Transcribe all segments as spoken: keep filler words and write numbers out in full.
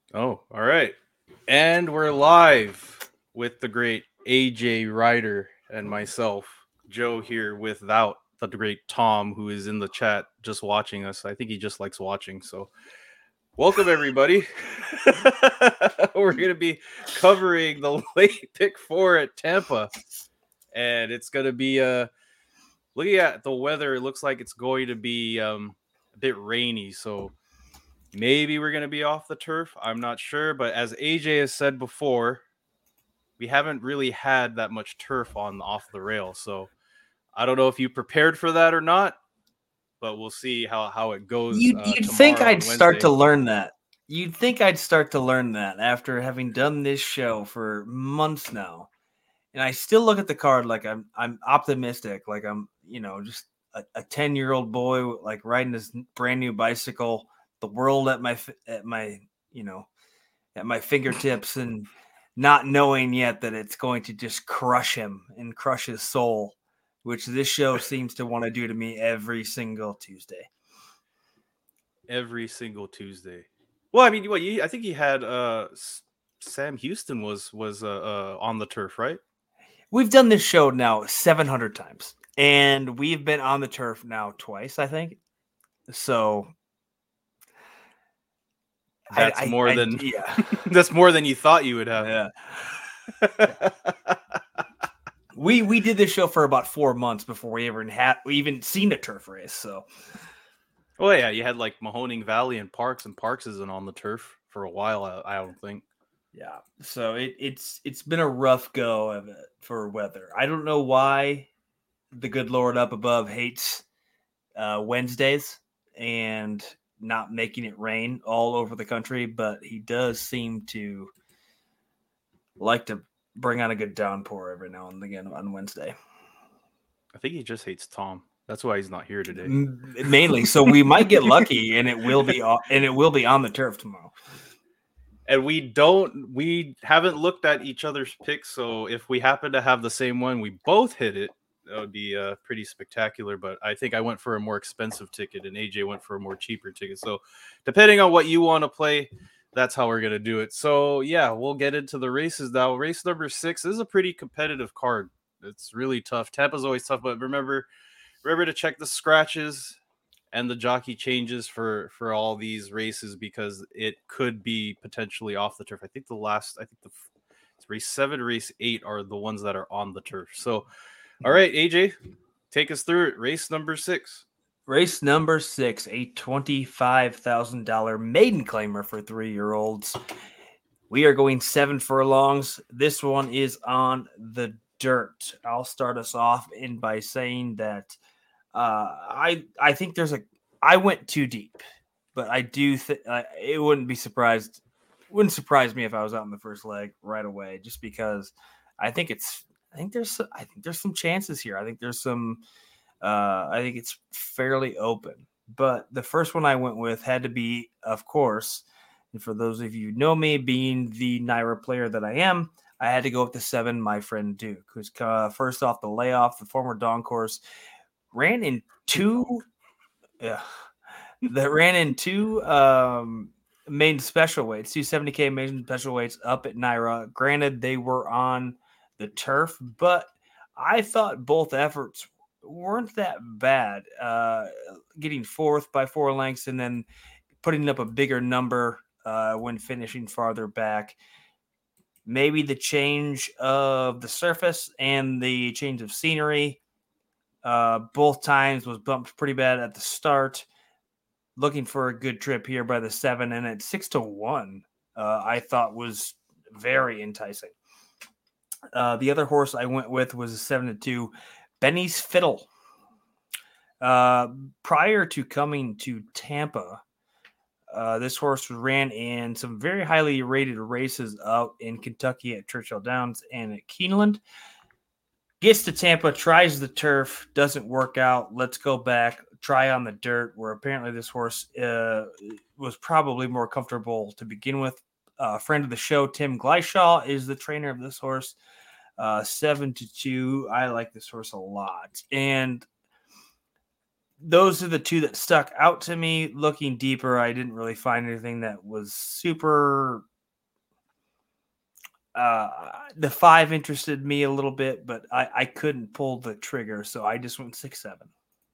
Oh, all right. And we're live with the great A J Ryder and myself, Joe, here without the great Tom, who is in the chat just watching us. I think he just likes watching. So, welcome everybody. We're going to be covering the late pick four at Tampa, and it's going to be uh looking at the weather. It looks like it's going to be um a bit rainy. So maybe we're going to be off the turf. I'm not sure. But as A J has said before, we haven't really had that much turf on off the rail. So I don't know if you prepared for that or not, but we'll see how, how it goes You'd, uh, you'd think tomorrow I'd on start to Wednesday. learn that. You'd think I'd start to learn that after having done this show for months now. And I still look at the card like I'm I'm optimistic, like I'm, you know, just a ten-year-old boy like riding this brand new bicycle, the world at my at my, you know, at my fingertips and not knowing yet that it's going to just crush him and crush his soul, which this show seems to want to do to me every single Tuesday. Every single Tuesday. Well, I mean, what you, I think he had uh, Sam Houston was was uh, uh, on the turf, right? We've done this show now seven hundred times, and we've been on the turf now twice, I think. So That's I, I, more I than yeah, that's more than you thought you would have. yeah. we we did this show for about four months before we ever had we even seen a turf race. So, Oh yeah, you had like Mahoning Valley and Parks, and Parks isn't on the turf for a while. I, I don't think. yeah. So it, it's it's been a rough go of it for weather. I don't know why the good Lord up above hates uh, Wednesdays and not making it rain all over the country, but he does seem to like to bring on a good downpour every now and again on Wednesday. I think he just hates Tom. That's why he's not here today. M- mainly, so we might get lucky, and it will be on, and it will be on the turf tomorrow. And we don't, we haven't looked at each other's picks. So if we happen to have the same one, we both hit it. That would be uh, pretty spectacular. But I think I went for a more expensive ticket, and A J went for a more cheaper ticket. So depending on what you want to play, that's how we're gonna do it. So yeah, we'll get into the races now. Race number six is a pretty competitive card. It's really tough. Tampa's always tough, but remember, remember to check the scratches and the jockey changes for for all these races because it could be potentially off the turf. I think the last, I think the race seven, race eight are the ones that are on the turf. So, all right, A J, take us through it. Race number six. Race number six, a twenty-five thousand dollars maiden claimer for three year olds. We are going seven furlongs. This one is on the dirt. I'll start us off in by saying that uh, I I think there's a I went too deep, but I do think uh, it wouldn't be surprised wouldn't surprise me if I was out in the first leg right away, just because I think it's I think there's I think there's some chances here. I think there's some uh, I think it's fairly open. But the first one I went with had to be, of course, and for those of you who know me, being the Naira player that I am, I had to go with the seven, My Friend Duke, who's uh, first off the layoff, the former Don course, ran in two, yeah, that ran in two um, main special weights, two seventy K main special weights up at Naira. Granted, they were on the turf, but I thought both efforts weren't that bad. Uh, getting fourth by four lengths and then putting up a bigger number uh, when finishing farther back. Maybe the change of the surface and the change of scenery uh, both times was bumped pretty bad at the start. Looking for a good trip here by the seven, and at six to one, uh, I thought was very enticing. Uh, the other horse I went with was a seven to two, Benny's Fiddle. Uh, prior to coming to Tampa, uh, this horse ran in some very highly rated races out in Kentucky at Churchill Downs and at Keeneland. Gets to Tampa, tries the turf, doesn't work out. Let's go back, try on the dirt, where apparently this horse uh, was probably more comfortable to begin with. A uh, friend of the show, Tim Gleishaw, is the trainer of this horse. Uh, seven to two. I like this horse a lot. And those are the two that stuck out to me. Looking deeper, I didn't really find anything that was super. Uh, the five interested me a little bit, but I, I couldn't pull the trigger, so I just went six seven.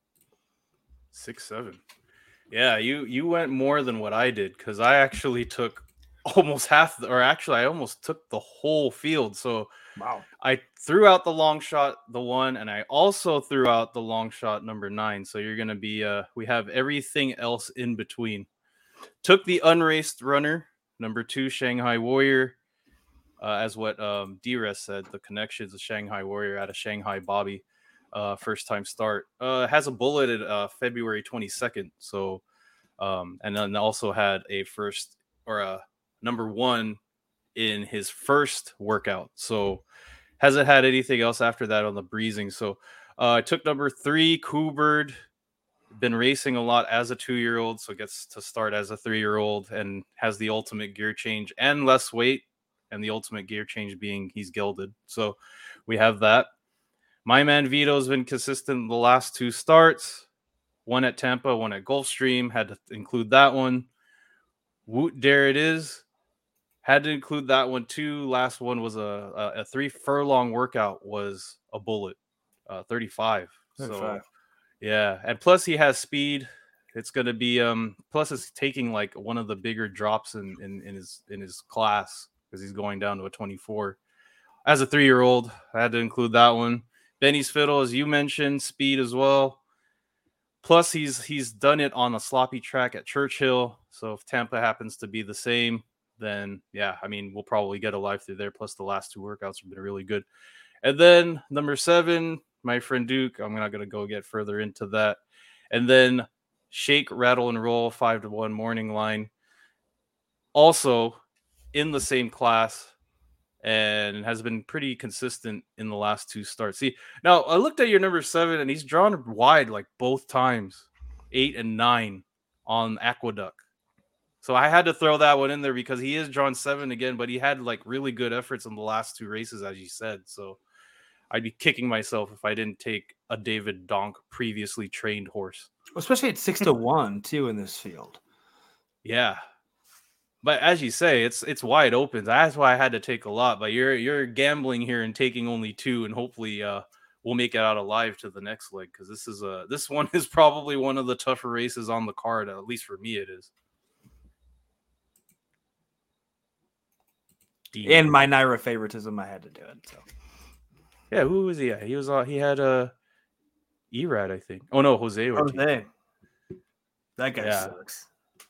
Six seven. Yeah, you you went more than what I did because I actually took almost half, or actually I almost took the whole field. So wow, I threw out the long shot, the one, and I also threw out the long shot number nine. So you're gonna be uh we have everything else in between. Took the unraced runner, number two, Shanghai Warrior. Uh, as what um, D-Res said, the connections of Shanghai Warrior out of Shanghai Bobby, uh, first time start, uh, has a bullet at uh, February twenty-second. So, um, and then also had a first or a number one in his first workout. So, hasn't had anything else after that on the breezing. So, uh, I took number three, Coobird. Been racing a lot as a two-year-old, so gets to start as a three-year-old and has the ultimate gear change and less weight. And the ultimate gear change being he's gelded. So we have that. My man Vito's been consistent the last two starts. One at Tampa, one at Gulfstream. Had to include that one. Woot, there it is. Had to include that one too. Last one was a, a, a three furlong workout was a bullet, uh, thirty-five. thirty-five. So yeah, and plus he has speed. It's going to be um. Plus it's taking like one of the bigger drops in in, in his in his class. Because he's going down to a twenty-four. As a three-year-old, I had to include that one. Benny's Fiddle, as you mentioned, speed as well. Plus, he's he's done it on a sloppy track at Churchill. So if Tampa happens to be the same, then yeah, I mean, we'll probably get a live through there. Plus, the last two workouts have been really good. And then number seven, my friend Duke. I'm not going to go get further into that. And then Shake, Rattle, and Roll, five to one morning line. Also in the same class and has been pretty consistent in the last two starts. See, now I looked at your number seven and he's drawn wide like both times, eight and nine on Aqueduct. So I had to throw that one in there because he is drawn seven again, but he had like really good efforts in the last two races, as you said. So I'd be kicking myself if I didn't take a David Donk previously trained horse. Especially at six to one too in this field. Yeah. But as you say, it's it's wide open. That's why I had to take a lot. But you're you're gambling here and taking only two, and hopefully uh, we'll make it out alive to the next leg because this is a this one is probably one of the tougher races on the card. At least for me, it is. In my Naira favoritism, I had to do it. So yeah, who was he? At? He was uh, he had a uh, Erad, I think. Oh no, Jose. Ortiz. Jose. That guy yeah. sucks.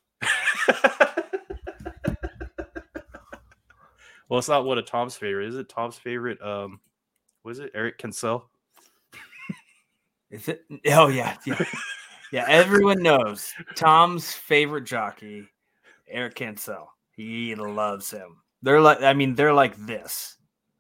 Well, it's not one of Tom's favorite. Is it Tom's favorite? Um, was it Eric Cancel? Is it? Oh yeah, yeah, yeah. Everyone knows Tom's favorite jockey, Eric Cancel. He loves him. They're like, I mean, they're like this.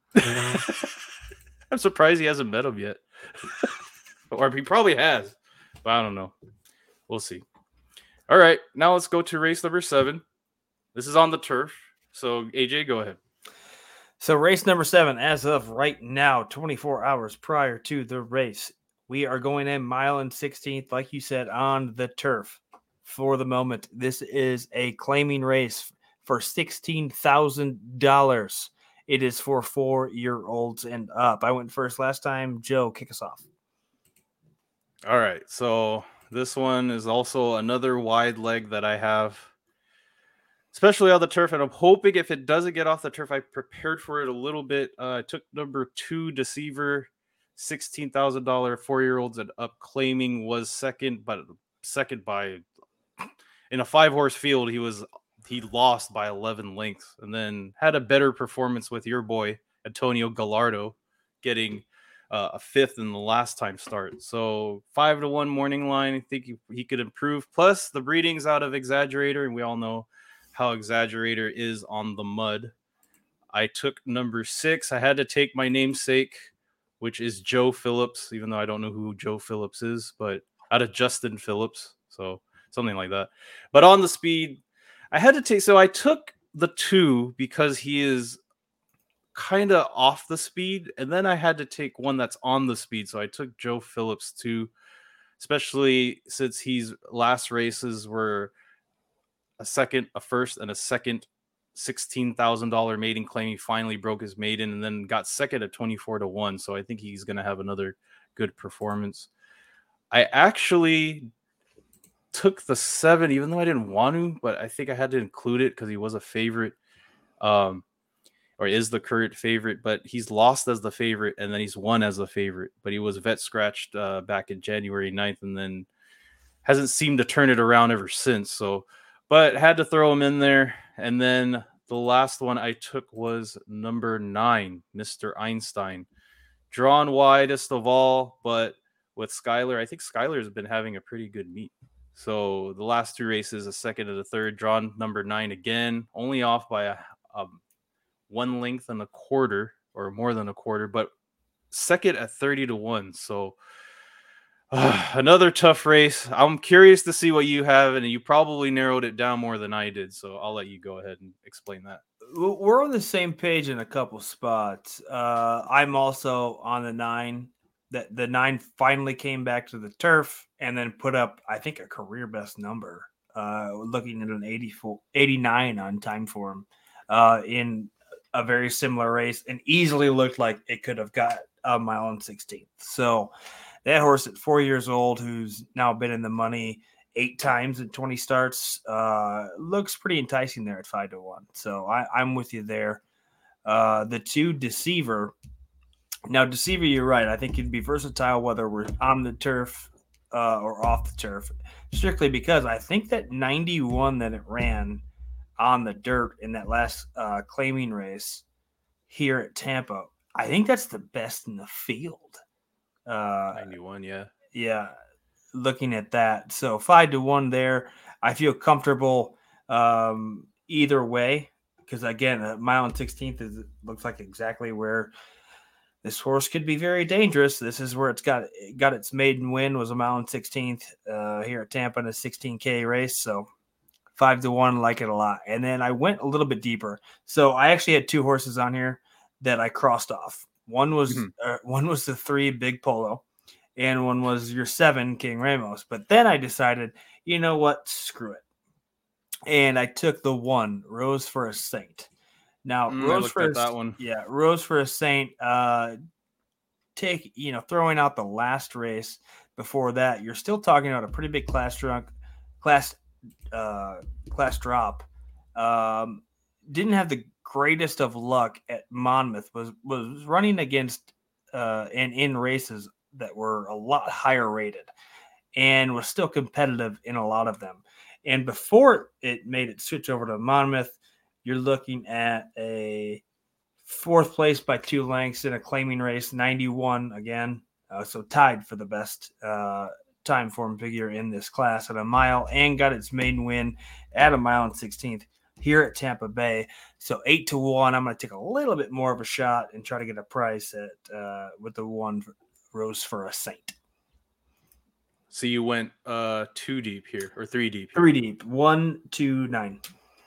I'm surprised he hasn't met him yet, or he probably has, but I don't know. We'll see. All right, now let's go to race number seven. This is on the turf. So A J, go ahead. So race number seven, as of right now, twenty-four hours prior to the race, we are going in mile and sixteenth, like you said, on the turf. For the moment, this is a claiming race for sixteen thousand dollars. It is for four-year-olds and up. I went first last time. Joe, kick us off. All right, so this one is also another wide leg that I have. Especially on the turf, and I'm hoping if it doesn't get off the turf, I prepared for it a little bit. Uh, I took number two, Deceiver, sixteen thousand dollars, four-year-olds and up. Claiming was second, but second by in a five-horse field, he was he lost by eleven lengths, and then had a better performance with your boy Antonio Gallardo, getting uh, a fifth in the last time start. So five to one morning line. I think he, he could improve. Plus the breedings out of Exaggerator, and we all know how Exaggerator is on the mud. I took number six. I had to take my namesake, which is Joe Phillips, even though I don't know who Joe Phillips is, but out of Justin Phillips. So something like that. But on the speed, I had to take, so I took the two because he is kind of off the speed. And then I had to take one that's on the speed. So I took Joe Phillips too. especially since he's last races were a second, a first, and a second sixteen thousand dollars maiden claim. He finally broke his maiden and then got second at twenty-four to one. So I think he's going to have another good performance. I actually took the seven, even though I didn't want to, but I think I had to include it because he was a favorite, um, or is the current favorite, but he's lost as the favorite and then he's won as the favorite. But he was vet scratched uh, back in January ninth and then hasn't seemed to turn it around ever since. So, but had to throw him in there. And then the last one I took was number nine, Mister Einstein. Drawn widest of all, but with Skylar, I think Skylar has been having a pretty good meet. So the last two races, a second and a third, drawn number nine again, only off by a, a one length and a quarter or more than a quarter, but second at thirty to one. So uh, another tough race. I'm curious to see what you have, and you probably narrowed it down more than I did. So I'll let you go ahead and explain that. We're on the same page in a couple spots. Uh, I'm also on the nine. That the nine finally came back to the turf and then put up, I think, a career best number. Uh, looking at an eighty-four, eighty-nine on time for him uh, in a very similar race, and easily looked like it could have got a mile and sixteenth. So that horse at four years old, who's now been in the money eight times in twenty starts, uh, looks pretty enticing there at five to one. So I, I'm with you there. Uh, the two, Deceiver. Now, Deceiver, you're right. I think it'd be versatile whether we're on the turf uh, or off the turf, strictly because I think that ninety-one that it ran on the dirt in that last uh, claiming race here at Tampa, I think that's the best in the field. Uh, ninety-one, yeah. Yeah, looking at that. So five to one there. I feel comfortable um, either way because, again, a mile and sixteenth is, looks like exactly where this horse could be very dangerous. This is where it's got it got its maiden win, was a mile and sixteenth uh, here at Tampa in a sixteen K race. So five to one, like it a lot. And then I went a little bit deeper. So I actually had two horses on here that I crossed off. One was mm-hmm. uh, one was the three, Big Polo, and one was your seven, King Ramos. But then I decided, you know what, screw it, and I took the one, Rose for a Saint. Now, mm, Rose for a, that one. Yeah, Rose for a Saint. Uh, take you know, throwing out the last race before that, you're still talking about a pretty big class drunk, class, uh, class drop. Um, didn't have the greatest of luck at Monmouth. Was was running against uh, and in races that were a lot higher rated, and was still competitive in a lot of them. And before it made it switch over to Monmouth, you're looking at a fourth place by two lengths in a claiming race, ninety-one again. Uh, so tied for the best uh, time form figure in this class at a mile, and got its maiden win at a mile and sixteenth here at Tampa Bay. So eight to one. I'm going to take a little bit more of a shot and try to get a price at uh, with the one Rose for a Saint. So you went uh, two deep here or three deep? Here. Three deep. One, two, nine.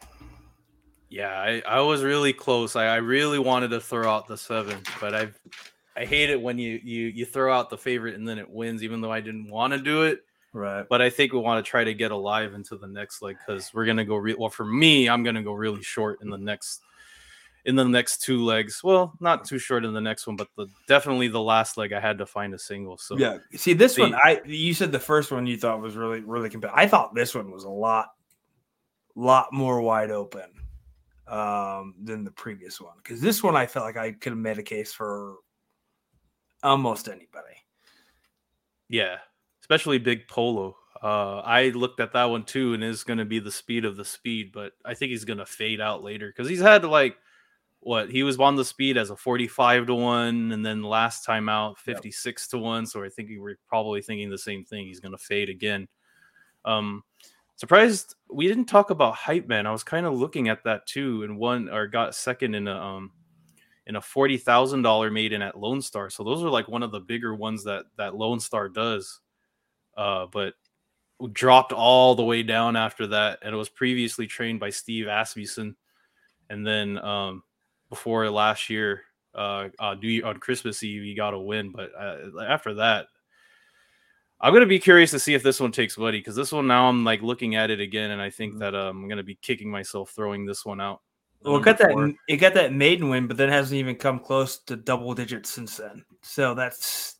Yeah, I, I was really close. I, I really wanted to throw out the seven, but I I hate it when you, you you throw out the favorite and then it wins, even though I didn't want to do it. Right. But I think we want to try to get alive into the next leg because we're gonna go. Re- well, for me, I'm gonna go really short in the next in the next two legs. Well, not too short in the next one, but the definitely the last leg I had to find a single. So yeah, see this the, one. I you said the first one you thought was really really competitive. I thought this one was a lot lot more wide open um, than the previous one because this one I felt like I could have made a case for almost anybody. Yeah, especially Big Polo. Uh, I looked at that one too, and it's going to be the speed of the speed, but I think he's going to fade out later because he's had like what he was on the speed as a forty-five to one, and then last time out fifty-six yep. to one. So I think we were probably thinking the same thing. He's going to fade again. Um, surprised we didn't talk about Hype Man. I was kind of looking at that too, and won or got second in a um in a forty thousand dollar maiden at Lone Star. So those are like one of the bigger ones that that Lone Star does. Uh, but dropped all the way down after that, and it was previously trained by Steve Asmussen, and then um, before last year, uh, uh, on Christmas Eve, he got a win. But uh, after that, I'm gonna be curious to see if this one takes Buddy, because this one now I'm like looking at it again, and I think mm-hmm. that uh, I'm gonna be kicking myself throwing this one out. Well, it got that it got that maiden win, but then hasn't even come close to double digits since then. So that's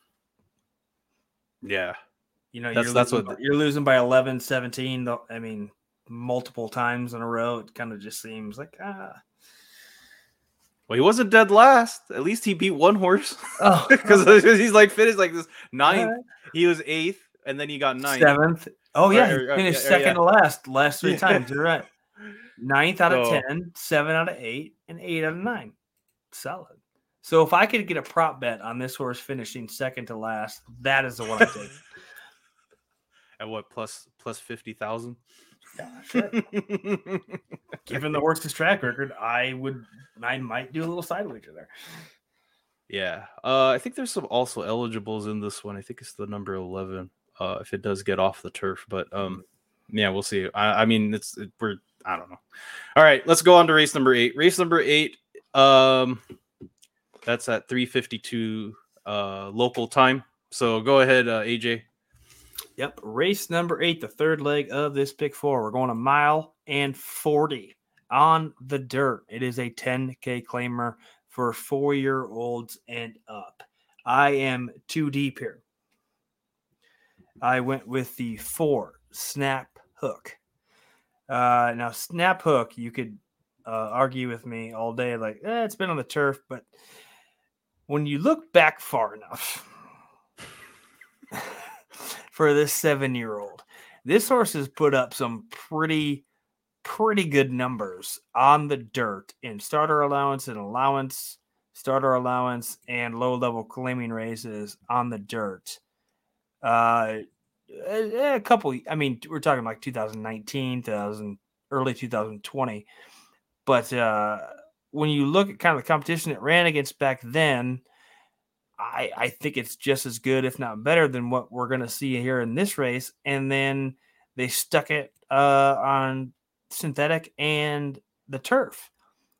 yeah, you know, that's you're that's losing, what you're losing by eleven, seventeen. I mean, multiple times in a row. It kind of just seems like ah. Well, he wasn't dead last. At least he beat one horse. Oh, because okay. he's like finished like this ninth. Right. He was eighth, and then he got ninth. Seventh. Oh yeah, or, or, he finished or, second yeah. to last. Last three yeah. times. You're right. Ninth out of so, ten, seven out of eight, and eight out of nine. Solid. So if I could get a prop bet on this horse finishing second to last, that is the one I take. At what, plus plus fifty thousand? Yeah, sure. Given the horse's track record, I would, I might do a little side wager there. Yeah, uh, I think there's some also eligibles in this one. I think it's the number eleven. Uh, if it does get off the turf, but um, yeah, we'll see. I, I mean, it's it, we're. I don't know. All right, let's go on to race number eight. Race number eight, um, that's at three fifty-two uh, local time. So go ahead, uh, A J. Yep, race number eight, the third leg of this pick four. We're going a mile and forty on the dirt. It is a ten K claimer for four-year-olds and up. I am too deep here. I went with the four Snap Hook. Uh, now, Snap Hook, you could uh, argue with me all day, like, eh, it's been on the turf, but when you look back far enough for this seven-year-old, this horse has put up some pretty, pretty good numbers on the dirt in starter allowance and allowance, starter allowance, and low-level claiming races on the dirt. Uh, A, a couple, I mean, we're talking like two thousand nineteen, two thousand, early two thousand twenty. But uh, when you look at kind of the competition it ran against back then, I, I think it's just as good, if not better, than what we're going to see here in this race. And then they stuck it uh, on synthetic and the turf.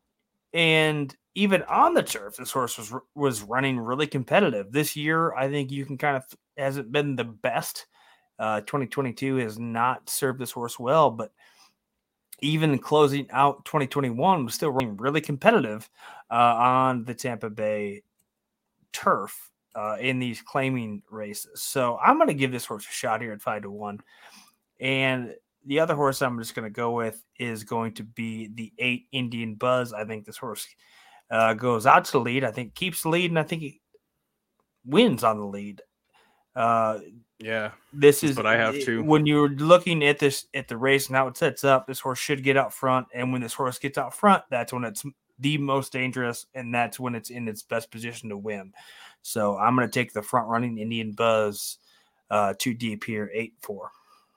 And even on the turf, this horse was was running really competitive. This year, I think you can kind of, hasn't been the best. Uh, twenty twenty-two has not served this horse well, but even closing out twenty twenty-one was still running really competitive uh, on the Tampa Bay turf uh, in these claiming races. So I'm going to give this horse a shot here at five to one. And the other horse I'm just going to go with is going to be the eight Indian Buzz. I think this horse uh, goes out to the lead. I think keeps the lead, and I think he wins on the lead. Uh, Yeah, this is what I have too. When you're looking at this at the race and how it sets up, this horse should get out front, and when this horse gets out front, that's when it's the most dangerous, and that's when it's in its best position to win. So I'm going to take the front running Indian Buzz uh, too deep here, eight four.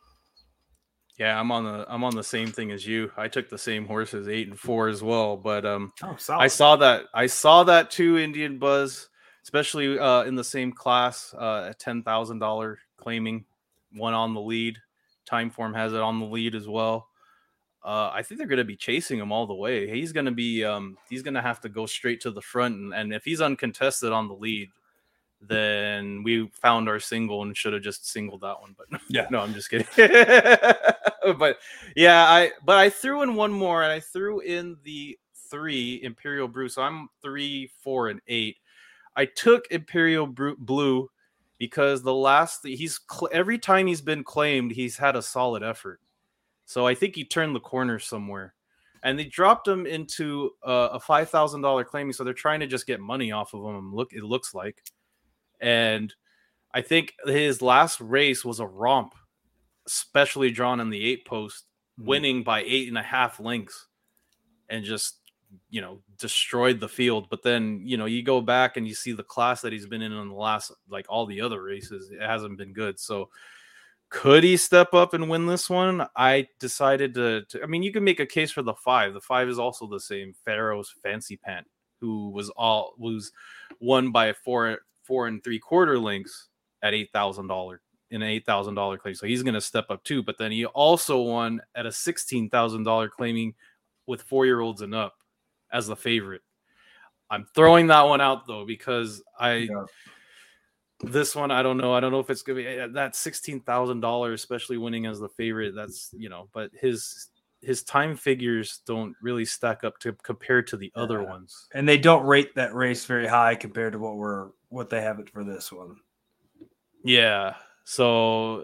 Yeah, I'm on the I'm on the same thing as you. I took the same horses, eight and four as well, but um, oh, I saw that I saw that too, Indian Buzz. Especially uh, in the same class, uh, at ten thousand dollars claiming, one on the lead. Timeform has it on the lead as well. Uh, I think they're going to be chasing him all the way. He's going to be, um, he's going to have to go straight to the front. And, and if he's uncontested on the lead, then we found our single and should have just singled that one. But yeah, no, I'm just kidding. But yeah, I, but I threw in one more, and I threw in the three Imperial Brew. So I'm three, four, and eight. I took Imperial Blue because the last he's every time he's been claimed, he's had a solid effort. So I think he turned the corner somewhere, and they dropped him into uh, a five thousand dollars claiming. So they're trying to just get money off of him. Look, it looks like, and I think his last race was a romp, especially drawn in the eight post, mm-hmm. winning by eight and a half lengths, and just, you know, destroyed the field. But then, you know, you go back and you see the class that he's been in in the last, like all the other races, it hasn't been good. So could he step up and win this one? I decided to, to I mean, you can make a case for the five. The five is also the same. Pharaoh's Fancy Pant, who was all was won by four four and three quarter lengths at eight thousand dollars in an eight thousand dollars claim. So he's going to step up too. But then he also won at a sixteen thousand dollars claiming with four year olds and up as the favorite. I'm throwing that one out though, because I, yeah. This one, I don't know. I don't know if it's gonna be that sixteen thousand dollars, especially winning as the favorite. That's you know, but his his time figures don't really stack up to compared to the other Yeah. ones. And they don't rate that race very high compared to what we're what they have it for this one. Yeah. So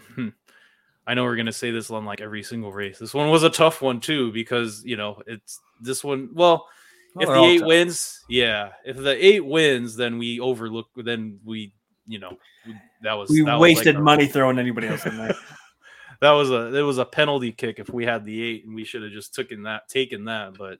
I know we're gonna say this on like every single race. This one was a tough one too because you know it's this one. Well, Well, if they're the all eight tough. wins, yeah. If the eight wins, then we overlook. Then we, you know, we, that was We that wasted was like money throwing anybody else in there. that was a it was a penalty kick if we had the eight, and we should have just taken that taken that. But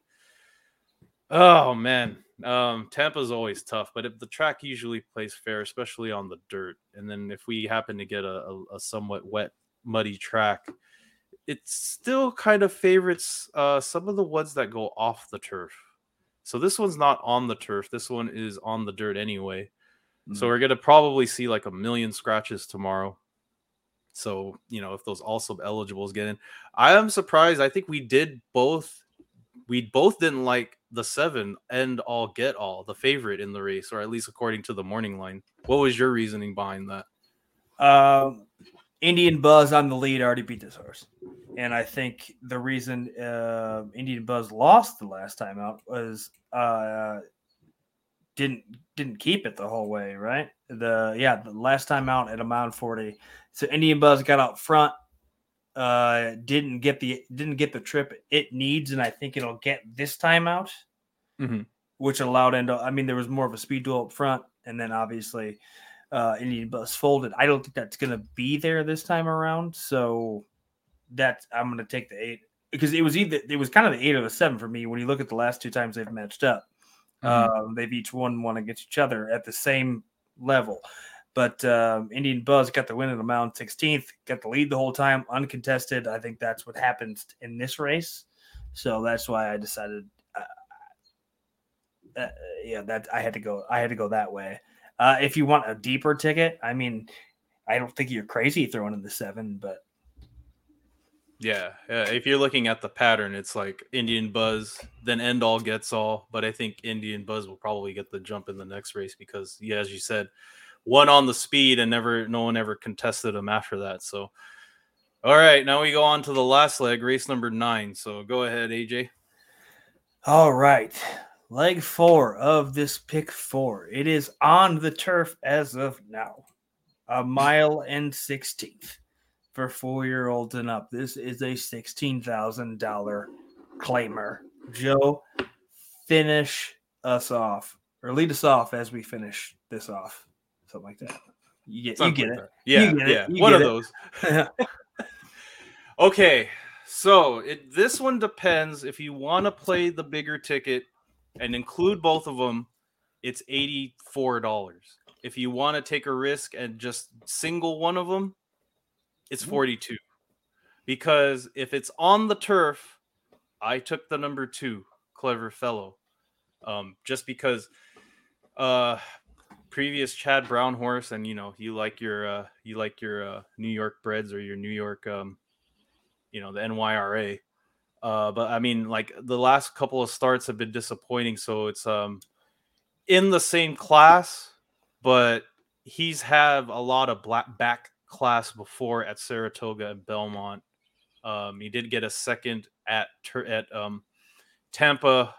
oh man, um, Tampa's always tough. But if the track usually plays fair, especially on the dirt, and then if we happen to get a, a, a somewhat wet, muddy track, it still kind of favorites uh, some of the ones that go off the turf. So this one's not on the turf. This one is on the dirt anyway. Mm-hmm. So we're gonna probably see like a million scratches tomorrow. So you know if those also eligibles get in, I am surprised. I think we did both. We both didn't like the seven end all get all, the favorite in the race, or at least according to the morning line. What was your reasoning behind that? Um, Indian Buzz on the lead already beat this horse. And I think the reason uh, Indian Buzz lost the last time out was uh, didn't didn't keep it the whole way, right? The yeah, the last time out at a mound forty. So Indian Buzz got out front, uh, didn't get the didn't get the trip it needs, and I think it'll get this time out, mm-hmm. which allowed Endo. I mean, there was more of a speed duel up front, and then obviously uh, Indian Buzz folded. I don't think that's going to be there this time around, so. That I'm going to take the eight because it was either it was kind of the eight or the seven for me when you look at the last two times they've matched up. Mm-hmm. Um, they've each won one against each other at the same level. But um, Indian Buzz got the win at the mound sixteenth, got the lead the whole time, uncontested. I think that's what happens in this race. So that's why I decided, uh, uh, yeah, that I had to go. I had to go that way. Uh, if you want a deeper ticket, I mean, I don't think you're crazy throwing in the seven, but. Yeah, yeah, if you're looking at the pattern, it's like Indian Buzz, then End All gets all. But I think Indian Buzz will probably get the jump in the next race because, yeah, as you said, one on the speed and never, no one ever contested him after that. So, all right, now we go on to the last leg, race number nine. So go ahead, A J. All right, leg four of this pick four. It is on the turf as of now, a mile and sixteenth. For four-year-olds and up. This is a sixteen thousand dollars claimer. Joe, finish us off. Or lead us off as we finish this off. Something like that. You get, you get it. Yeah, you get yeah. it. You one get of it. those. Okay, so it, this one depends. If you want to play the bigger ticket and include both of them, it's eighty-four dollars. If you want to take a risk and just single one of them, it's forty-two. Because if it's on the turf, I took the number two, Clever Fellow. Um, just because uh, previous Chad Brown horse, and you know, you like your uh, you like your uh, New York Breds or your New York, um, you know, the N Y R A. Uh, but I mean, like the last couple of starts have been disappointing. So it's um in the same class, but he's had a lot of black back class before at Saratoga and Belmont. Um, he did get a second at at um, Tampa.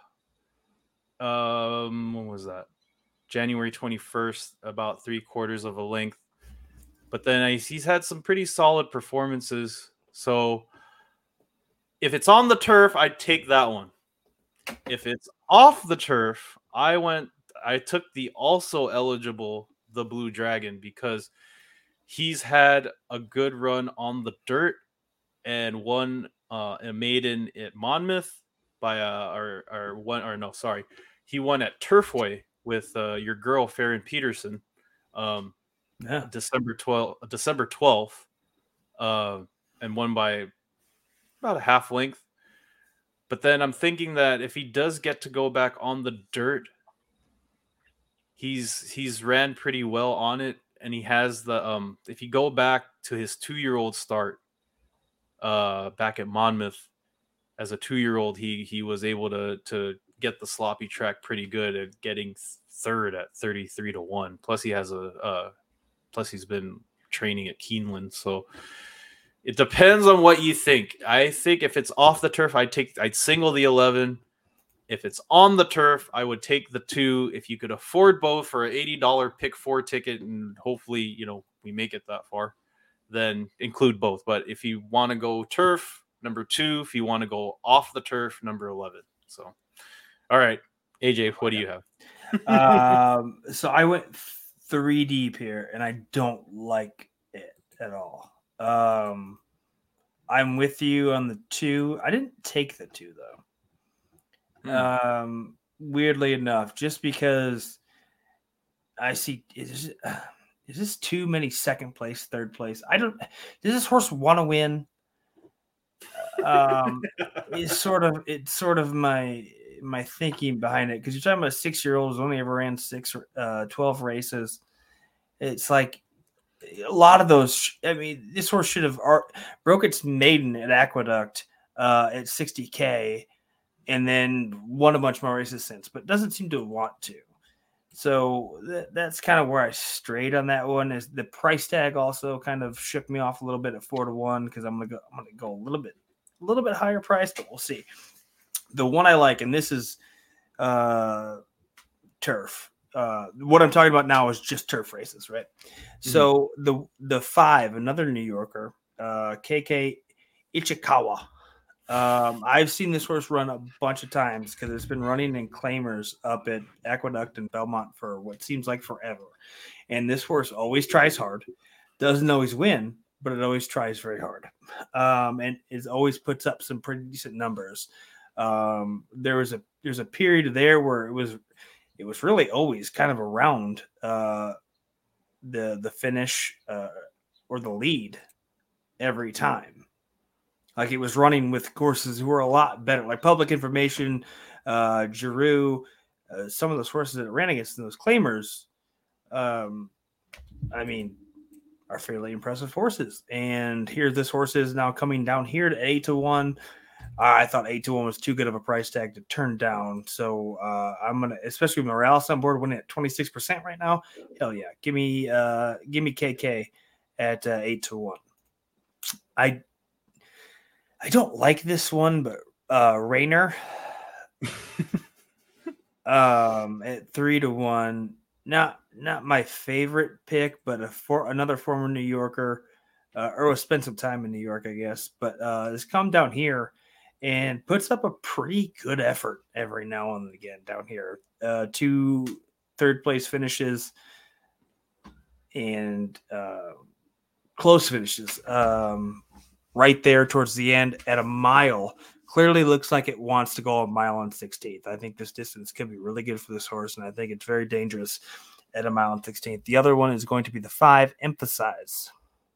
Um, when was that? January twenty-first, about three quarters of a length. But then he's had some pretty solid performances. So if it's on the turf, I'd take that one. If it's off the turf, I went. I took the also eligible the Blue Dragon because he's had a good run on the dirt and won uh, a maiden at Monmouth by uh, or or one or no, sorry, he won at Turfway with uh, your girl Farron Peterson, um, yeah. December twelfth, December twelfth, uh, and won by about a half length. But then I'm thinking that if he does get to go back on the dirt, he's he's ran pretty well on it. And he has the um if you go back to his two-year-old start uh back at Monmouth as a two-year-old, he he was able to to get the sloppy track pretty good at getting third at thirty-three to one. Plus he has a, a plus he's been training at Keeneland. So it depends on what you think. I think if it's off the turf, I'd take I'd single the eleven. If it's on the turf, I would take the two. If you could afford both for an eighty dollars pick four ticket, and hopefully, you know, we make it that far, then include both. But if you want to go turf, number two. If you want to go off the turf, number eleven. So, all right, A J, what do you have? um, so I went three deep here, and I don't like it at all. Um, I'm with you on the two. I didn't take the two though. Hmm. Um, weirdly enough, just because I see is uh, is this too many second place, third place? I don't. Does this horse want to win? Um, is sort of it's sort of my my thinking behind it, because you're talking about a six year old who's only ever ran six uh twelve races. It's like a lot of those. I mean, this horse should have broke its maiden at Aqueduct uh, at sixty K. And then won a bunch more races since, but doesn't seem to want to. So th- that's kind of where I strayed on that one. Is the price tag also kind of shook me off a little bit at four to one, because I'm gonna go. I'm gonna go a little bit, a little bit higher price, but we'll see. The one I like, and this is uh, turf. Uh, what I'm talking about now is just turf races, right? Mm-hmm. So the the five, another New Yorker, uh, K K Ichikawa. Um, I've seen this horse run a bunch of times because it's been running in claimers up at Aqueduct and Belmont for what seems like forever. And this horse always tries hard, doesn't always win, but it always tries very hard. Um, and it always puts up some pretty decent numbers. Um, there was a, there's a period there where it was, it was really always kind of around, uh, the, the finish, uh, or the lead every time. Like it was running with horses who were a lot better, like Public Information, uh, Giroux, uh, some of those horses that ran against those claimers, um, I mean, are fairly impressive horses. And here this horse is now coming down here to eight to one. Uh, I thought eight to one was too good of a price tag to turn down. So uh, I'm going to, especially with Morales on board, winning at twenty-six percent right now. Hell yeah. Give me, uh, give me K K at uh, eight to one. I, I don't like this one, but uh, Rayner um, at three to one, not not my favorite pick, but a for another former New Yorker, uh, or spent some time in New York, I guess. But uh, has come down here and puts up a pretty good effort every now and again down here. Uh, two third place finishes and uh, close finishes. Um, right there towards the end at a mile. Clearly looks like it wants to go a mile on sixteenth. I think this distance could be really good for this horse, and I think it's very dangerous at a mile on sixteenth. The other one is going to be the five, Emphasize.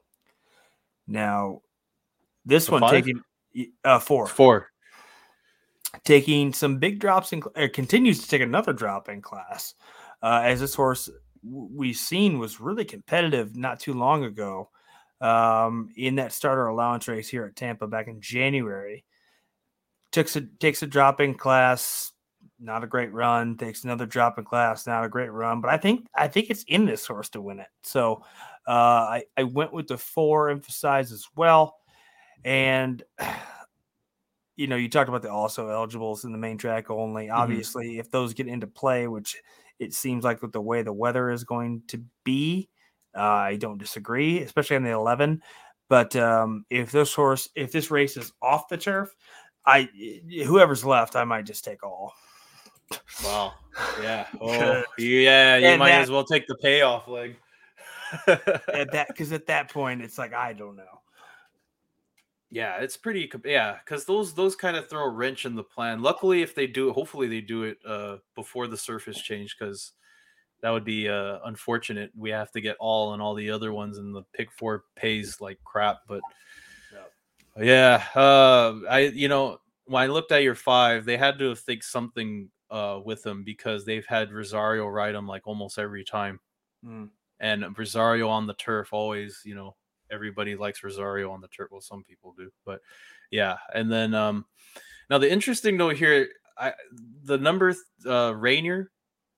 Now, this the one five? taking uh, four. Four. Taking some big drops in, uh, continues to take another drop in class. Uh, as this horse we've seen was really competitive not too long ago. Um, in that starter allowance race here at Tampa back in January. Takes a, takes a drop in class, not a great run. Takes another drop in class, not a great run. But I think I think it's in this horse to win it. So uh, I, I went with the four, Emphasize as well. And, you know, you talked about the also eligibles in the main track only. Mm-hmm. Obviously, if those get into play, which it seems like with the way the weather is going to be, Uh, I don't disagree, especially on the eleven. But um, if this horse, if this race is off the turf, I whoever's left, I might just take all. Wow. Yeah. Oh, yeah. You and might that, as well take the payoff leg. at that, because at that point, it's like I don't know. Yeah, it's pretty. Yeah, because those those kind of throw a wrench in the plan. Luckily, if they do, hopefully they do it uh, before the surface change, because that would be uh, unfortunate. We have to get all and all the other ones, and the pick four pays like crap. But yeah, uh, I you know when I looked at your five, they had to think something uh, with them, because they've had Rosario ride them like almost every time, mm. and Rosario on the turf always, you know, everybody likes Rosario on the turf. Well, some people do, but yeah. And then um, now the interesting note here, I the number uh, Rainier.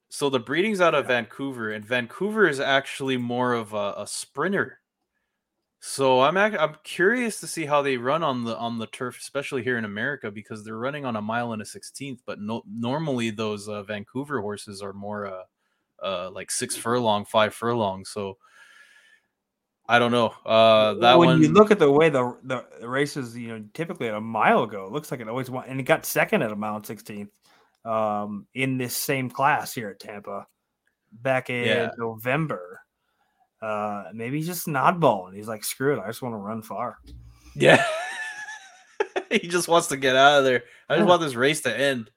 So the breeding's out of Vancouver, and Vancouver is actually more of a, a sprinter. So I'm ac- I'm curious to see how they run on the on the turf, especially here in America, because they're running on a mile and a sixteenth. But no, normally those uh, Vancouver horses are more uh, uh, like six furlong, five furlong. So I don't know. Uh, that when one, you look at the way the the races, you know, typically at a mile ago, it looks like it always went, and it got second at a mile and sixteenth um, in this same class here at Tampa back in yeah, November. Uh, maybe he's just an oddball, and he's like, "Screw it, I just want to run far." yeah. He just wants to get out of there. I just Yeah. want this race to end.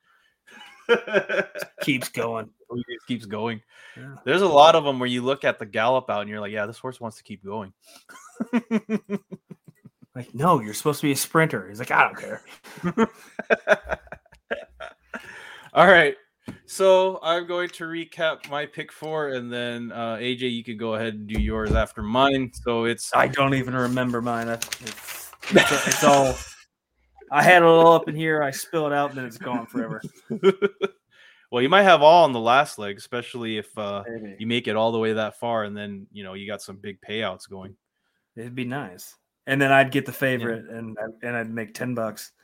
Keeps going. He just keeps going. Yeah. There's a lot of them where you look at the gallop out and you're like, yeah, this horse wants to keep going. Like, no, you're supposed to be a sprinter. He's like, I don't care. All right. So I'm going to recap my pick four, and then uh, A J, you can go ahead and do yours after mine. So it's I don't even remember mine. It's, it's, it's all. I had it all up in here. I spill it out, and then it's gone forever. Well, you might have all on the last leg, especially if uh, Maybe. you make it all the way that far, and then you know you got some big payouts going. It'd be nice, and then I'd get the favorite, yeah. and and I'd make ten bucks.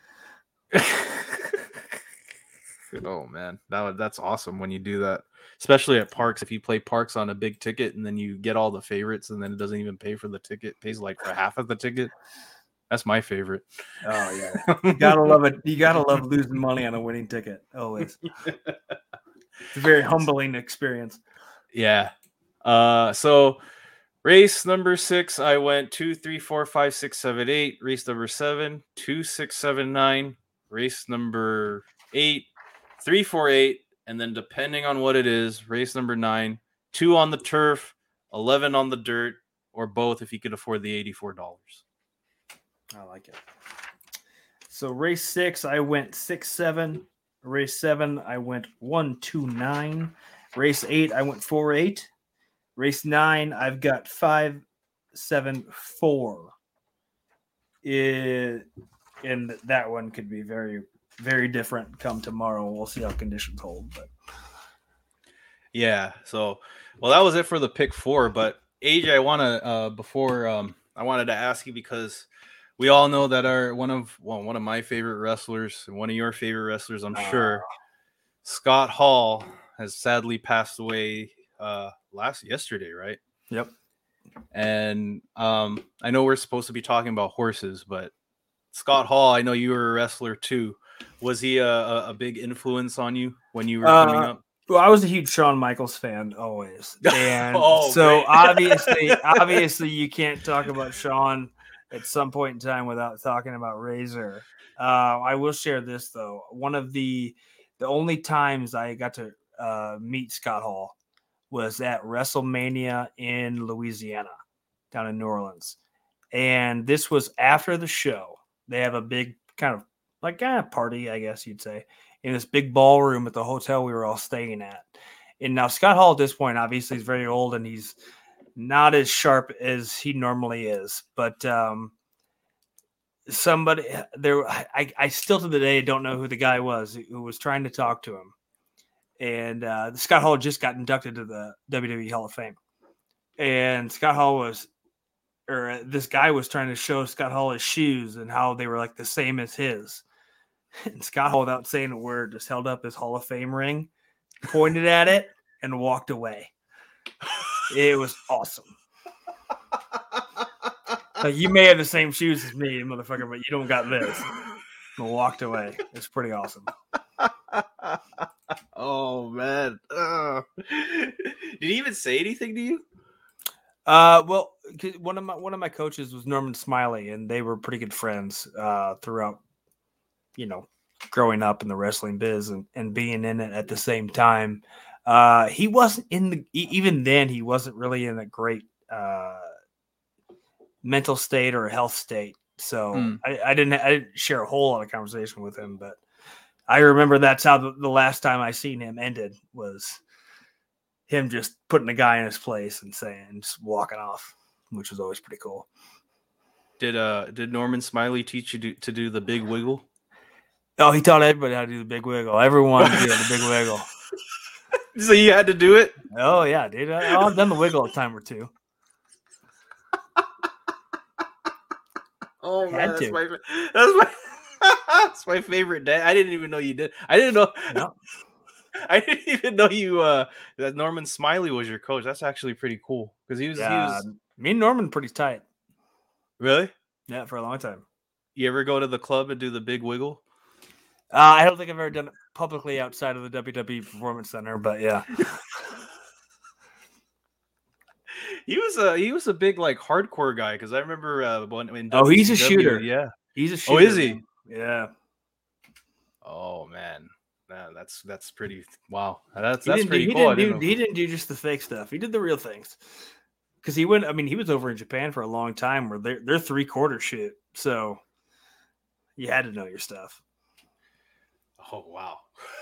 Oh man, that would, that's awesome when you do that, especially at parks. If you play parks on a big ticket and then you get all the favorites, and then it doesn't even pay for the ticket, it pays like for half of the ticket. That's my favorite. Oh yeah, you gotta love it. You gotta love losing money on a winning ticket. Always, it's a very humbling experience. Yeah. Uh, so race number six, I went two, three, four, five, six, seven, eight. Race number seven, two, six, seven, nine. Race number eight. Three, four, eight, and then depending on what it is, race number nine, two on the turf, eleven on the dirt, or both if you could afford the eighty-four dollars. I like it. So race six, I went six, seven. Race seven, I went one, two, nine. Race eight, I went four, eight. Race nine, I've got five, seven, four. It, and that one could be very very different come tomorrow. We'll see how conditions hold. But yeah, so well, that was it for the pick four. But A J, I want to uh, before um, I wanted to ask you, because we all know that our one of well, one of my favorite wrestlers and one of your favorite wrestlers, I'm uh, sure, Scott Hall, has sadly passed away uh, last yesterday, right? Yep. And um, I know we're supposed to be talking about horses, but Scott Hall, I know you were a wrestler too. Was he a, a big influence on you when you were uh, coming up? Well, I was a huge Shawn Michaels fan always, and oh, so obviously, obviously, you can't talk about Shawn at some point in time without talking about Razor. Uh, I will share this though. One of the the only times I got to uh, meet Scott Hall was at WrestleMania in Louisiana, down in New Orleans, and this was after the show. They have a big kind of like a party, I guess you'd say, in this big ballroom at the hotel we were all staying at. And now Scott Hall at this point, obviously, he's very old and he's not as sharp as he normally is. But um, somebody there, I, I still to the day don't know who the guy was who was trying to talk to him. And uh, Scott Hall just got inducted to the W W E Hall of Fame. And Scott Hall was, or this guy was trying to show Scott Hall his shoes and how they were like the same as his. And Scott Hall, without saying a word, just held up his Hall of Fame ring, pointed at it, and walked away. It was awesome. Like, you may have the same shoes as me, motherfucker, but you don't got this. And walked away. It's pretty awesome. Oh, man. Uh, did he even say anything to you? Uh, well, one of my one of my coaches was Norman Smiley, and they were pretty good friends uh, throughout, you know, growing up in the wrestling biz and, and being in it at the same time. Uh, he wasn't in the, even then he wasn't really in a great uh, mental state or health state. So mm. I, I didn't, I didn't share a whole lot of conversation with him, but I remember that's how the, the last time I seen him ended was him just putting a guy in his place and saying, just walking off, which was always pretty cool. Did, uh, did Norman Smiley teach you to, to do the big wiggle? Oh, he taught everybody how to do the big wiggle. Everyone did the big wiggle. So you had to do it? Oh, yeah, dude. I, I've done the wiggle a time or two. Oh, man, Had that's to. my, that's my, that's my favorite day. I didn't even know you did. I didn't know. No. I didn't even know you, uh, that Norman Smiley was your coach. That's actually pretty cool. Because he was, Yeah, he was, me and Norman pretty tight. really? Yeah, for a long time. You ever go to the club and do the big wiggle? Uh, I don't think I've ever done it publicly outside of the W W E Performance Center, but yeah. He was a he was a big like hardcore guy because I remember uh, when, when Oh, he's a W C W, shooter. Yeah. He's a shooter. Oh, is he? Man. Yeah. Oh man, man, that's that's pretty. Wow, that's He that's didn't pretty do, he cool. I didn't didn't do know. he didn't do just the fake stuff. He did the real things. Because he went. I mean, he was over in Japan for a long time where they're they're three quarter shit. So you had to know your stuff. Oh wow.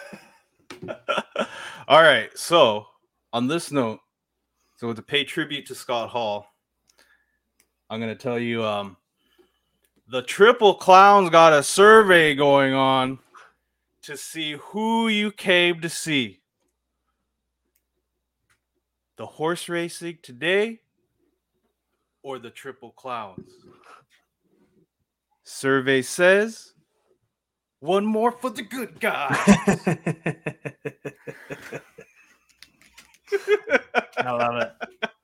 All right. So on this note, so to pay tribute to Scott Hall, I'm gonna tell you, um, the Triple Clowns got a survey going on to see who you came to see. The horse racing today or the Triple Clowns? Survey says one more for the good guy. I love it.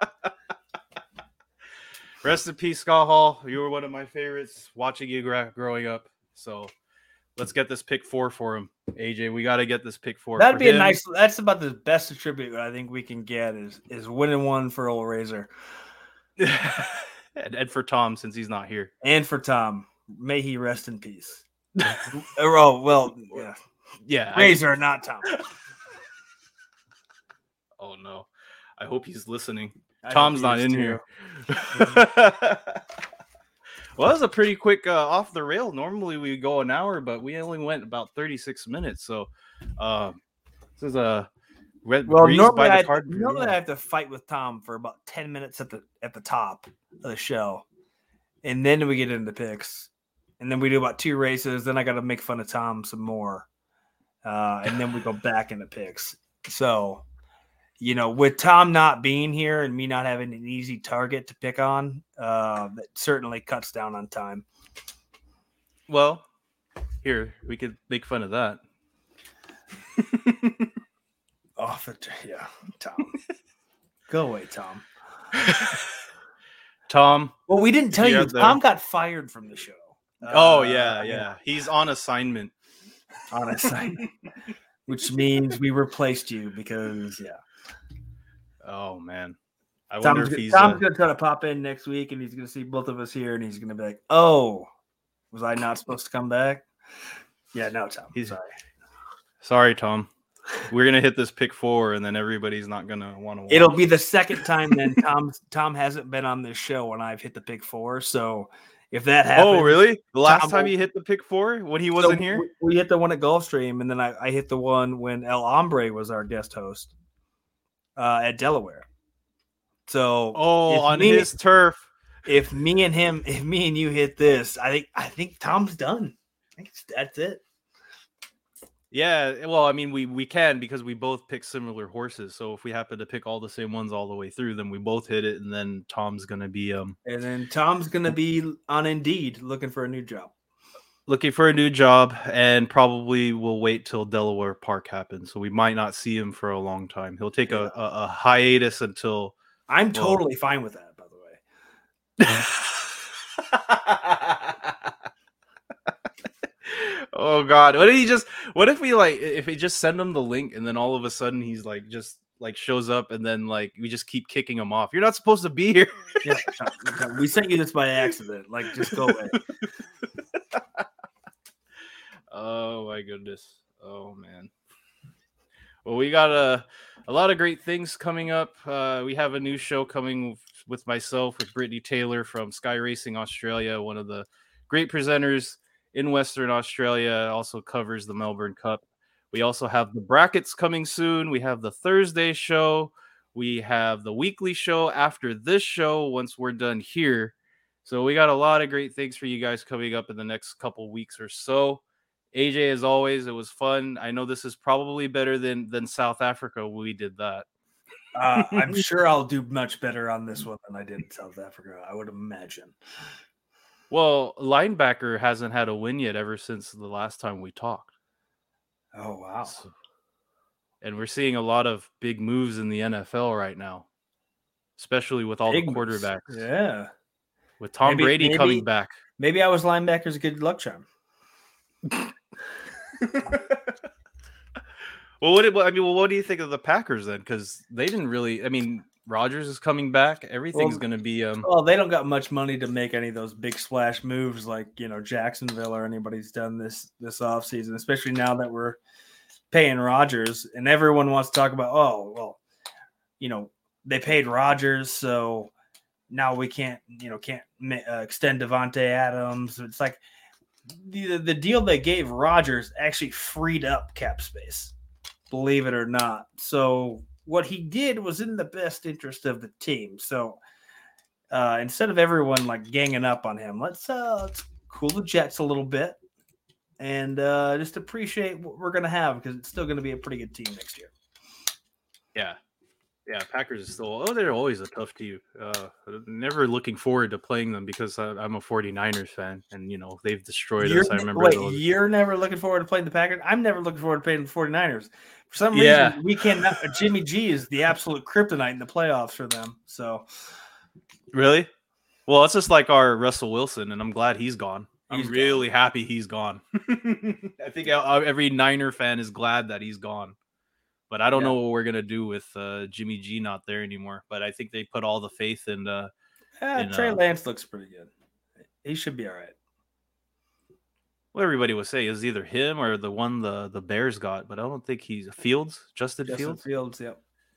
Rest in peace, Scott Hall. You were one of my favorites watching you gra- growing up. So let's get this pick four for him. A J, we got to get this pick four. That'd for be him. a nice. That's about the best tribute I think we can get is is winning one for old Razor. and, and for Tom, since he's not here. And for Tom. May he rest in peace. Oh, well, yeah. Yeah. Razor, I, not Tom. Oh, no. I hope he's listening. I Tom's not in too. Here. Well, that was a pretty quick uh, off the rail. Normally we go an hour, but we only went about thirty-six minutes. So uh, this is a red well, normally, by the I, card normally I have to fight with Tom for about ten minutes at the at the top of the show. And then we get into picks. And then we do about two races. Then I got to make fun of Tom some more. Uh, and then we go back into picks. So, you know, with Tom not being here and me not having an easy target to pick on, uh, that certainly cuts down on time. Well, here, we could make fun of that. Off it. Yeah, Tom. Go away, Tom. Tom. Well, we didn't tell you. Tom got fired from the show. Oh, uh, yeah, yeah. He's on assignment. On assignment. Which means we replaced you because, yeah. Oh, man. I Tom's wonder if gonna, he's... Tom's uh... going to try to pop in next week, and he's going to see both of us here, and he's going to be like, oh, was I not supposed to come back? Yeah, no, Tom. He's... Sorry. Sorry, Tom. We're going to hit this pick four, and then everybody's not going to want to watch. It'll be the second time then Tom Tom hasn't been on this show when I've hit the pick four, so... If that happens, oh really? The last Tom time will, you hit the pick four when he wasn't so here, we, we hit the one at Gulfstream, and then I, I hit the one when El Hombre was our guest host uh, at Delaware. So, oh, on me, his turf. If me and him, if me and you hit this, I think I think Tom's done. I think it's, that's it. Yeah, well, I mean, we we can because we both pick similar horses. So if we happen to pick all the same ones all the way through, then we both hit it, and then Tom's gonna be um, and then Tom's gonna be on Indeed looking for a new job, looking for a new job, and probably will wait till Delaware Park happens. So we might not see him for a long time. He'll take yeah. a, a, a hiatus until. I'm well, totally fine with that, by the way. Oh God! What if he just? What if we like? If we just send him the link, and then all of a sudden he's like, just like shows up, and then like we just keep kicking him off. You're not supposed to be here. Yeah, we sent you this by accident. Like, just go away. Oh my goodness! Oh man. Well, we got a a lot of great things coming up. Uh, we have a new show coming with myself, with Brittany Taylor from Sky Racing Australia, one of the great presenters in Western Australia, also covers the Melbourne Cup. We also have the brackets coming soon. We have the Thursday show. We have the weekly show after this show once we're done here. So we got a lot of great things for you guys coming up in the next couple weeks or so. A J, as always, it was fun. I know this is probably better than than South Africa. We did that. Uh, I'm sure I'll do much better on this one than I did in South Africa, I would imagine. Well, linebacker hasn't had a win yet ever since the last time we talked. Oh, wow. So, and we're seeing a lot of big moves in the N F L right now, especially with all Big the moves. quarterbacks. Yeah. With Tom Maybe- Brady maybe- coming back. Maybe I was linebacker's good luck charm. Well, what, I mean, well, what do you think of the Packers then? Because they didn't really. I mean, Rodgers is coming back. Everything's Well, going to be. Um, Well, they don't got much money to make any of those big splash moves like, you know, Jacksonville or anybody's done this this offseason, especially now that we're paying Rodgers. And everyone wants to talk about, oh, well, you know, they paid Rodgers, so now we can't, you know, can't uh, extend Devontae Adams. It's like the, the deal they gave Rodgers actually freed up cap space, believe it or not. So what he did was in the best interest of the team. So uh, instead of everyone like ganging up on him, let's uh, let's cool the jets a little bit and uh, just appreciate what we're gonna have because it's still gonna be a pretty good team next year. yeah, yeah. Packers is still. Oh, they're always a tough team. Uh, never looking forward to playing them because I, I'm a 49ers fan, and you know they've destroyed You're, us. I remember. wait, those. you're never looking forward to playing the Packers? I'm never looking forward to playing the 49ers. For some Yeah. reason, we cannot. Jimmy G is the absolute kryptonite in the playoffs for them. So Really? Well, it's just like our Russell Wilson, and I'm glad he's gone. I'm He's really happy he's gone. I think every Niner fan is glad that he's gone. But I don't Yeah. know what we're gonna do with uh, Jimmy G not there anymore. But I think they put all the faith in. Uh, eh, in, Trey uh, Lance looks pretty good. He should be all right. what everybody would say is either him or the one the the Bears got. But I don't think he's Fields, Justin, Justin Fields. Fields, yep.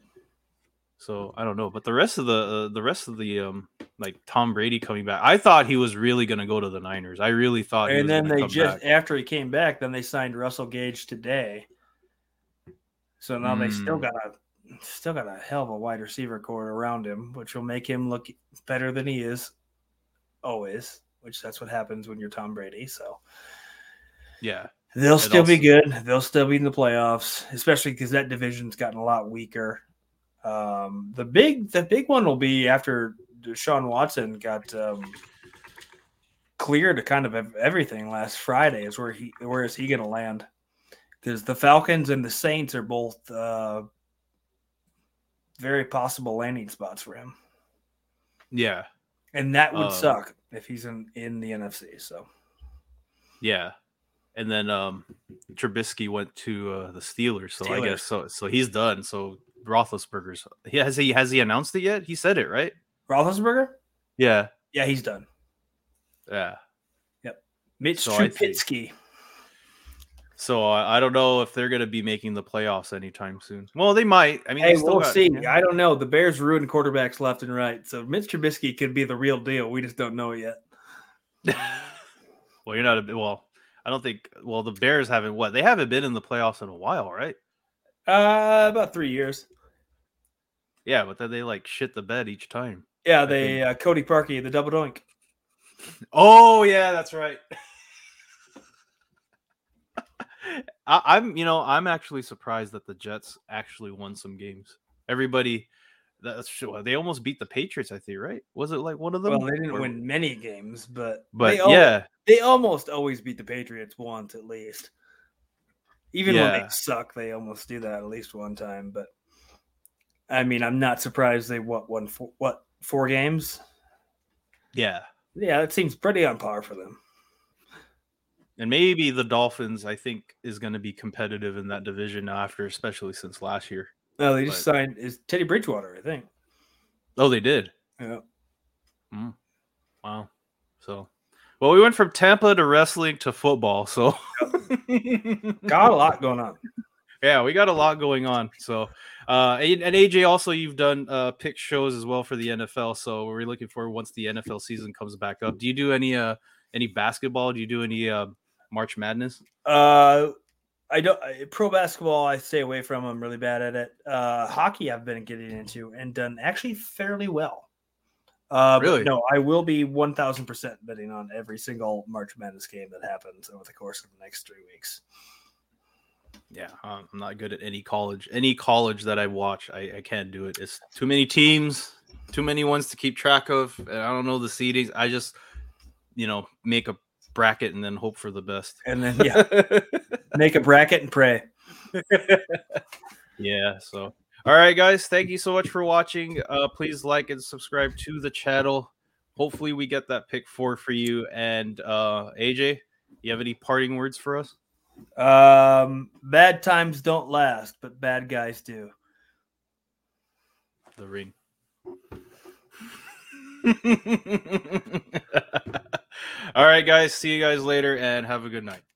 So I don't know. But the rest of the uh, the rest of the um like Tom Brady coming back, I thought he was really gonna go to the Niners. I really thought. He And was then gonna they come just back. after he came back, then they signed Russell Gage today. So now they still Mm. got a still got a hell of a wide receiver core around him, which will make him look better than he is always. Which that's what happens when you're Tom Brady. So Yeah. they'll It still be also- good. They'll still be in the playoffs, especially because that division's gotten a lot weaker. Um, the big the big one will be after Deshaun Watson got um, cleared to kind of ev- everything last Friday. Is where he where is he going to land? Because the Falcons and the Saints are both uh, very possible landing spots for him, Yeah. and that would Um, suck if he's in, in the N F C. So Yeah. And then um Trubisky went to uh, the Steelers, so I Steelers. guess so. So he's done. So Roethlisberger's he has he has he announced it yet? He said it, right? Roethlisberger, Yeah, yeah, he's done. yeah. Mitch So I think- Trubisky. So I, I don't know if they're gonna be making the playoffs anytime soon. Well, they might. I mean, Hey, they still we'll got- see. yeah. I don't know. The Bears ruined quarterbacks left and right, so Mitch Trubisky could be the real deal. We just don't know it yet. Well, you're not a well. I don't think. Well, the Bears haven't. What they haven't been in the playoffs in a while, right? Uh, about three years. Yeah, but then they like shit the bed each time. Yeah, they uh, Cody Parkey, the double doink. Oh yeah, that's right. I, I'm, you know, I'm actually surprised that the Jets actually won some games. Everybody, that's sure they almost beat the Patriots. I think, right? Was it like one of them? Well, they didn't Or- win many games, but but they al- yeah, they almost always beat the Patriots once at least. Even when Yeah. they suck, they almost do that at least one time. But I mean, I'm not surprised they what won four, what four games. yeah, Yeah, that seems pretty on par for them. and maybe the Dolphins, I think, is going to be competitive in that division now after, especially since last year. No, they just But- signed is Teddy Bridgewater, I think. Oh, they did. Yeah. Wow. So, well, we went from Tampa to wrestling to football. So, Got a lot going on. yeah, we got a lot going on. So, uh, and, and A J, also, you've done uh, pick shows as well for the N F L. So, we're looking for once the N F L season comes back up. Do you do any uh any basketball? Do you do any uh, March Madness? Uh, I don't I- pro basketball. I stay away from. I'm really bad at it. Uh, hockey, I've been getting into and done actually fairly well. Uh, Really? But no, I will be one thousand percent betting on every single March Madness game that happens over the course of the next three weeks. Yeah, I'm not good at any college. Any college that I watch, I, I can't do it. It's too many teams, too many ones to keep track of. And I don't know the seedings. I just, you know, make a bracket and then hope for the best. And then, yeah, make a bracket and pray. Yeah, so. All right, guys, thank you so much for watching. Uh, please like and subscribe to the channel. Hopefully we get that pick four for you. And uh, A J, you have any parting words for us? Um, bad times don't last, but bad guys do. The ring. All right, guys. See you guys later and have a good night.